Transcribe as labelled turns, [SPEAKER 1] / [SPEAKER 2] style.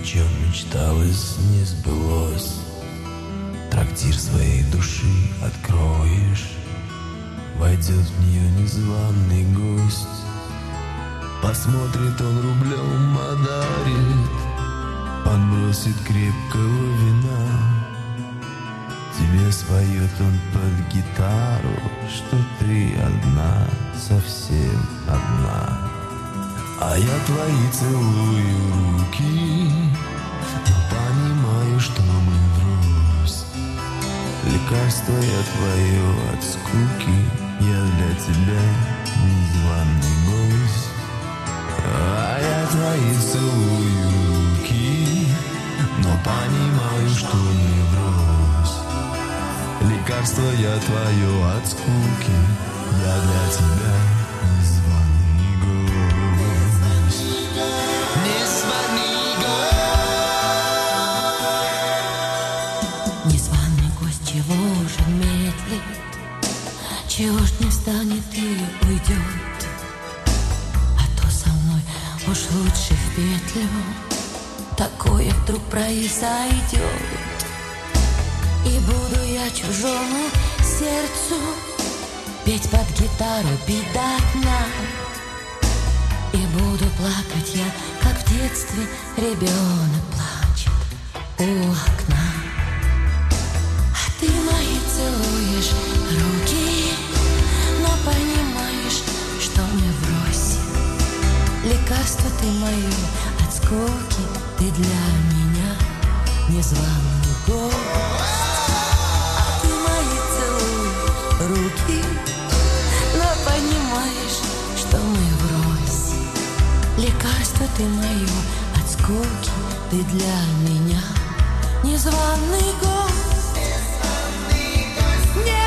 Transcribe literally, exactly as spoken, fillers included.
[SPEAKER 1] чем мечталось, не сбылось. Трактир своей души откроешь, войдет в нее незваный гость. Посмотрит он рублем, одарит, подбросит крепкого вина. Тебе споет он под гитару, что ты одна, совсем одна. А я твои целую руки, но понимаю, что мы врозь. Лекарство я твое от скуки, я для тебя незваный гость. А я твои целую руки, но понимаю, что мы врозь. Лекарство я твое от скуки, я для тебя незваный гость. Незваный
[SPEAKER 2] гость. Незваный гость, чего же медлит? Чего ж не встанет и уйдет? А то со мной уж лучше в петлю такое вдруг произойдет. И буду я чужому сердцу петь под гитару, бить до дна. И буду плакать я, как в детстве ребенок плачет у окна. А ты мои целуешь руки, но понимаешь, что мы врозь. Лекарство ты мое от скуки, ты для меня незваный гость. Руки, но понимаешь, что мы врозь. Лекарство ты мое от скуки, ты для меня незваный гость. Незваный гость.